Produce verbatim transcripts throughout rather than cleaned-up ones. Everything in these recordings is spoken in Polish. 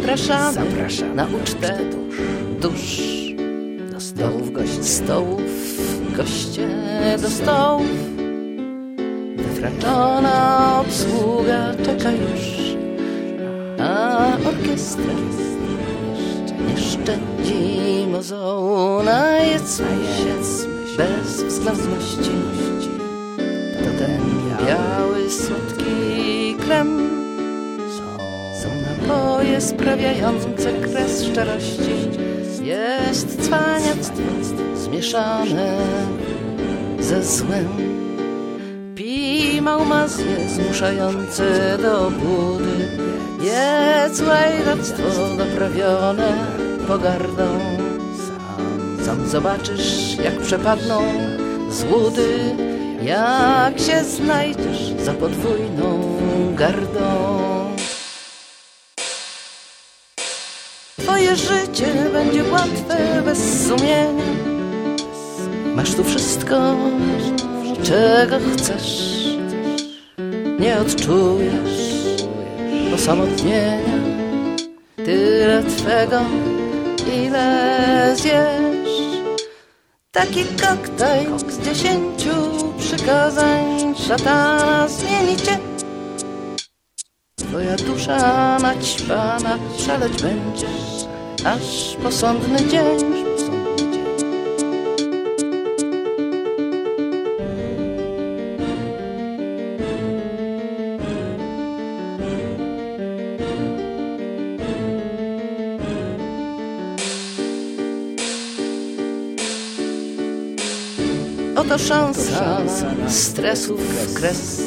zapraszamy, zapraszamy na ucztę dusz. Do stołów goście, stołów goście do stołów. Wytraczona obsługa czeka już, a orkiestra nie szczędzi mozołu. Najedźmy się bez względności. To ten biały, słodki krem. Są napoje sprawiające kres szczerości. Jest cwaniactwo zmieszane ze złem. Pij małmazje zmuszające do budy. Jest łajractwo doprawione pogardą. Sam zobaczysz, jak przepadną złudy, jak się znajdziesz za podwójną gardą. Twoje życie będzie łatwe bez sumienia. Masz tu wszystko, czego chcesz. Nie odczujesz osamotnienia. Tyle twego, ile zjesz. Taki koktajl z dziesięciu przykazań szatana zmieni cię. Twoja dusza naćpana szaleć będzie, aż posądny dzień. Oto szansa na stresów kres.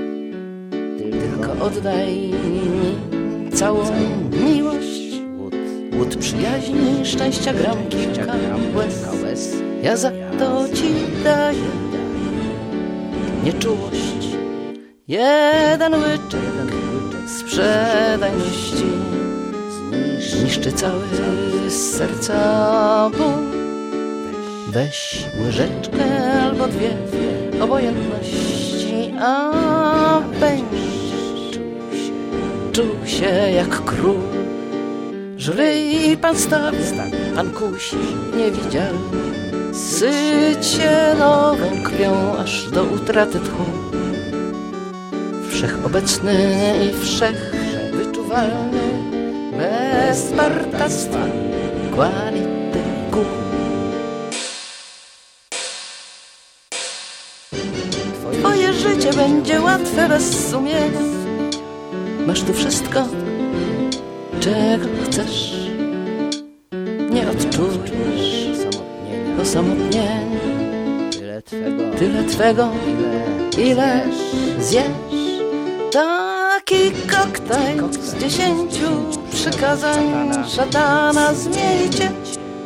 Tylko oddaj mi całą miłość. Łód przyjaźni, szczęścia gram kilka łez. Ja za to ci daję nieczułość. Jeden łyczek sprzedajności zniszczy cały z serca ból. Weź łyżeczkę albo dwie obojętności, a będziesz czuł się jak król. Żryj pan stawia, pan kusi niewidzialny. Syć się nową krwią aż do utraty tchu. Wszechobecny i wszechwyczuwalny, bez partactwa, quality ku. Twoje życie będzie łatwe bez sumienia. Masz tu wszystko, czego chcesz. Nie odczujesz osamotnienia. Tyle twego, tyle twego, ile zjesz. Taki koktajl z dziesięciu przykazań szatana zmieni cię.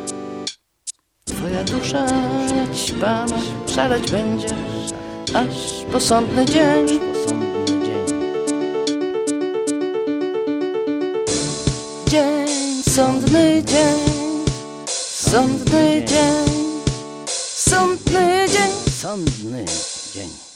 Twoja dusza ćpana szaleć będzie, aż posądny dzień. Dzień, sądny dzień, sądny dzień, sądny dzień, sądny dzień.